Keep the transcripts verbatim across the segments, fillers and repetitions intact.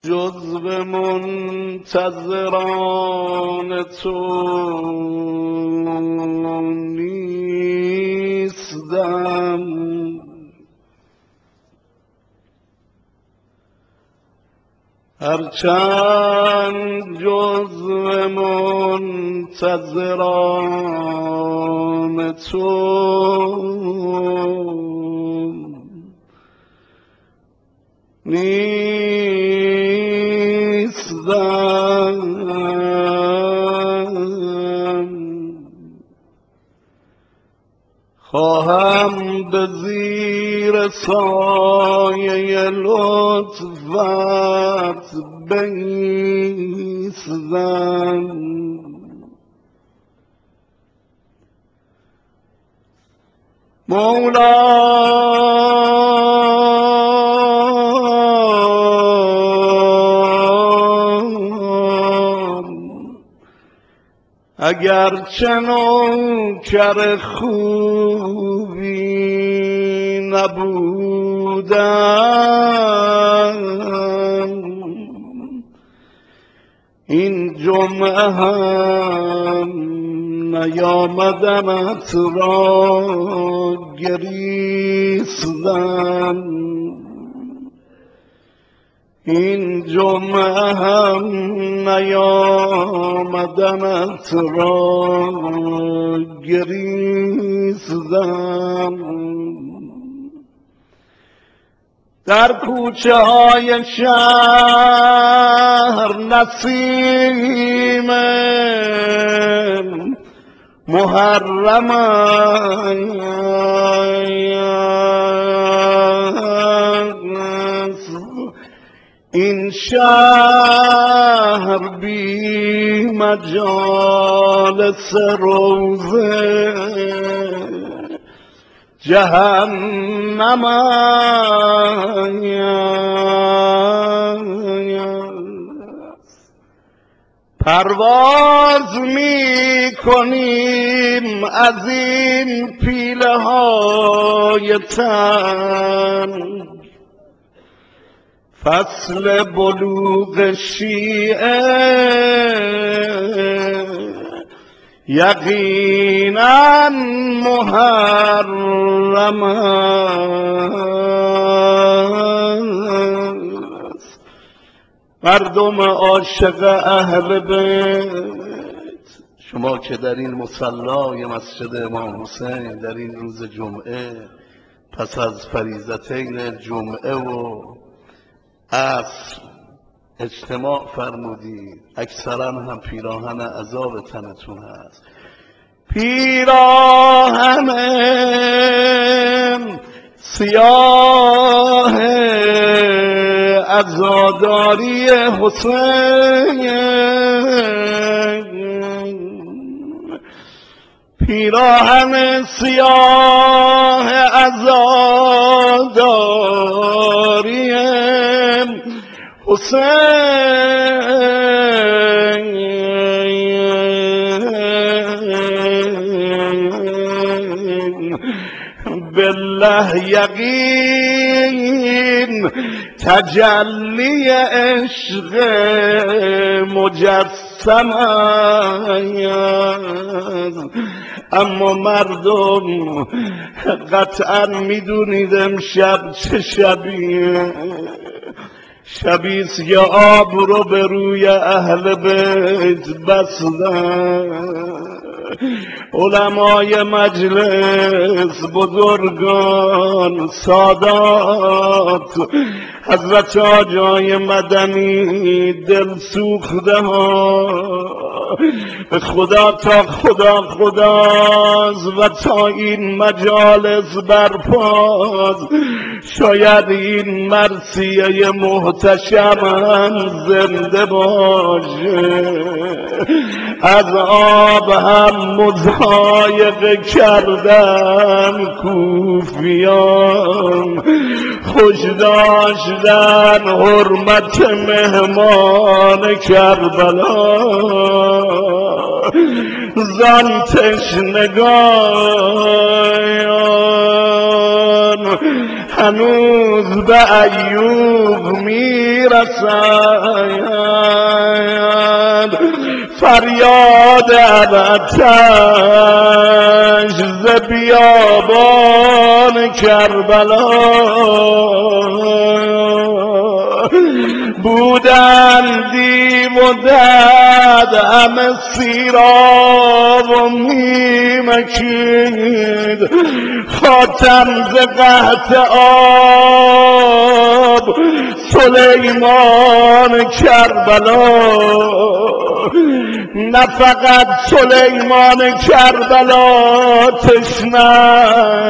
جزو منتظران تو نیستم، هرچند جزو منتظران تو نیستم، خواهم به زیر سایه لطفت بایستم، مولا اگرچه نوکر خوبی نبودم، این جمعه هم نیامدمت را گریستم، این جمعه هم نیامدمت را گریستم، در کوچه های شهر نسیم محرم است، این شهر بی مجالس روضه جهنم است، پرواز می کنیم از این پیله های تنگ، فصل بلوغ شیعه یقینا محرم است، مردم عاشق اهل بیت، شما که در این مصلای مسجد امام حسین در این روز جمعه پس از فریضتین جمعه و عصر اجتماع فرمودید، اکثرا هم پیراهن عذاب تنتون هست، پیراهن سیاه عزاداری حسین، پیراهن سیاه عزاداری حسین، بالله یقین تجلی عشق مجسم است، اما مردم قطعا میدونید امشب چه شبیه، شبیست که آب رو به روی اهل بیت بستن، علمای مجلس، بزرگان، سادات، حضرت آجای مدنی، دل سوخته ها، به خدا تا خدا خداست و تا این مجالس برپاست، شاید این مرثیه محتشم زنده باشه، از آب هم مضایقه کردن کوفیان، خوش داشتن حرمت مهمان کربلا، زان تشنگان هنوز به ایوب میرسد فریاد آتش ز بیابان کربلا بودن دیو و دد همه سیراب و میمکید خاتم ز قحط آب سلیمان کربلا نه فقط سلیمان کربلا تشنه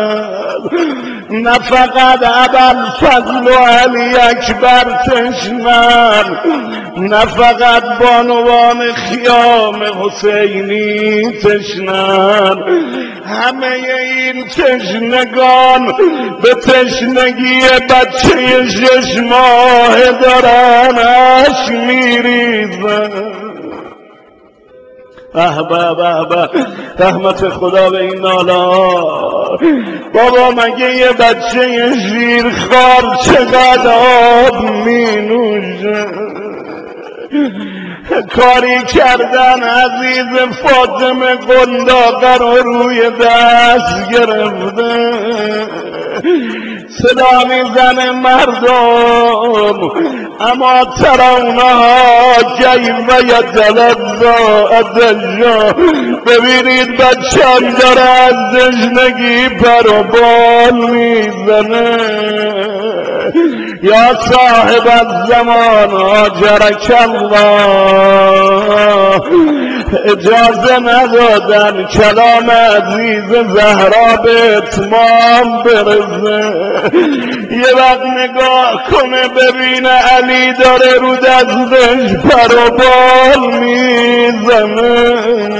نه فقط ابوالفضل و علی اکبر تشنه نه فقط بانوان خیام حسینی تشنه همه این تشنگان به تشنگی بچه شش ماه دارن اشک میریزن. به به به به رحمت خدا به این نالا. بابا مگه یه بچه شیرخوار چقدر آب می نوشه؟ کاری کردن عزیز فاطمه قنداقه رو روی دست گرفته صدا میزنه مردم اما ترونها کیف یتلظی الدجا ببینید بچم داره از تشنگی پر و بال میزنه. یا صاحب الزمان آجرک الله اجازه ندادن کلام عزیز زهرا به اتمام برسه. یه وقت نگاه کنه ببینه علی داره رو دستش پر و بال میزنه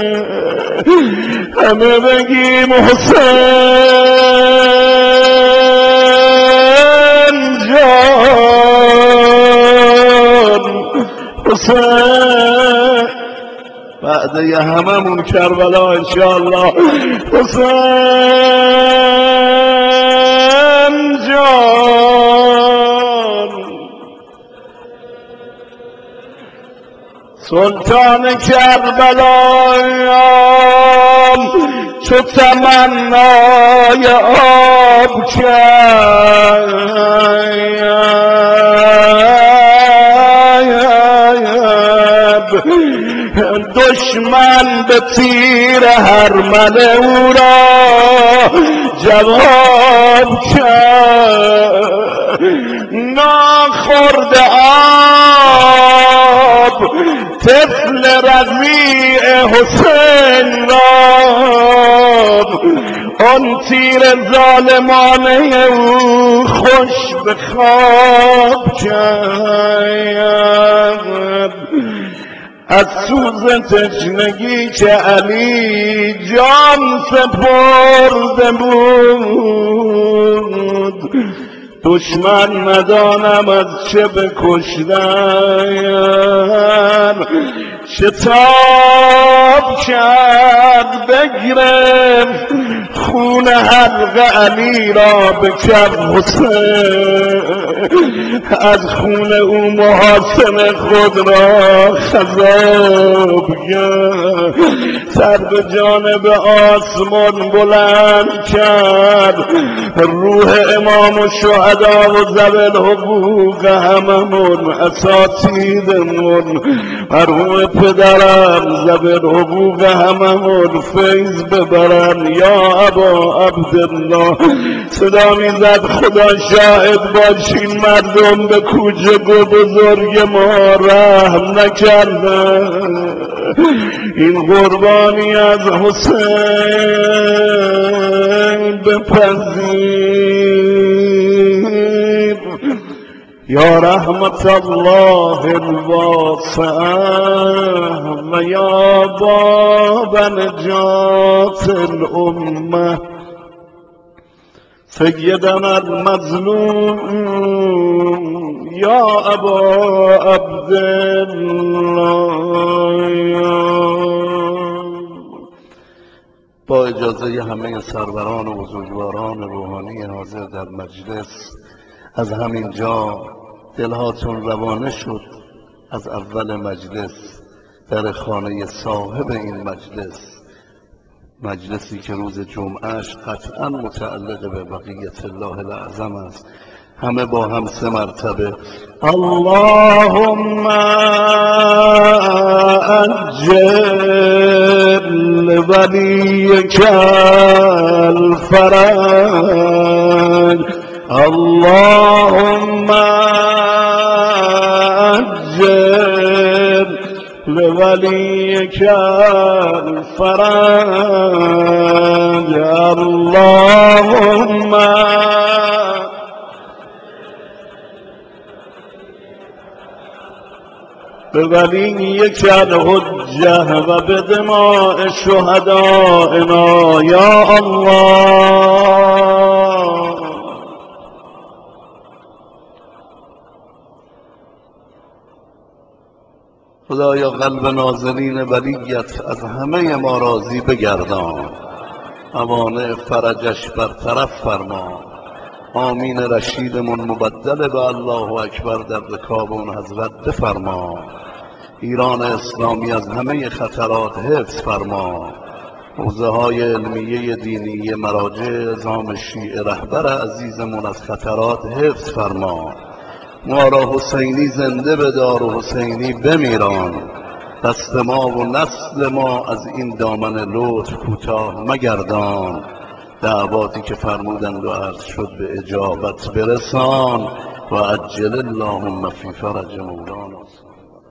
همه بگیم حسین جان حسین بعد یه هممون کربلا انشاءالله. حسین جان سلطان کربلایان چو تمنای آب کرد دشمن به تیر هرمل او را جواب کرد ناخورده آب طفل رضیع حسین را آن تیر ظالمانه او خوش به خواب کرد. از سوز تشنگی که علی جان سپرده بود دشمن ندانم از چه بکشتن شتاب کرد بگرفت خون حلق علی را به کف حسین از خون او محاسن خود را خضاب کرد سر به جانب آسمان بلند کرد روح امام و شهدا و ذوی الحقوق هممون اساتیدمون مرحوم پدرم ذوی الحقوق هممون فیض ببرن یا ابا عبدالله صدا میزد خدا شاهد باشین مردم به کوچک و بزرگ ما رحم نکردن این قربانی از حسین بپذیر یا رحمت الله الواسعه و یا باب نجات الامه سیدنا المظلوم یا ابا عبدالله با اجازه همه سروران و بزرگواران روحانی حاضر در مجلس، از همین جا دلهاتون روانه شد از اول مجلس در خانه صاحب این مجلس، مجلسی که روز جمعهش قطعا متعلق به بقیت الله الاعظم است، همه با هم سه مرتبه اللهم عجل ولیک الفرج، اللهم عجل ولیک الفرج، اللهم به ولیک الحجة و به دماء شهدائنا یا الله. خدایا قلب ناظرین ولیت از همه ما راضی بگردان، موانع فرجش برطرف فرما، آمین رشیدمون مبدل به الله اکبر در رکاب اون حضرت بفرما، ایران اسلامی از همه خطرات حفظ فرما، حوزه های علمیه دینی مراجع نظام شیعه رهبر عزیزمون از خطرات حفظ فرما، ما را حسینی زنده بدار و حسینی بمیران، دست ما و نسل ما از این دامن لطف کوتاه مگردان، دعواتی که فرمودند و عرض شد به اجابت برسان و عجل اللهم فی فرج مولانا.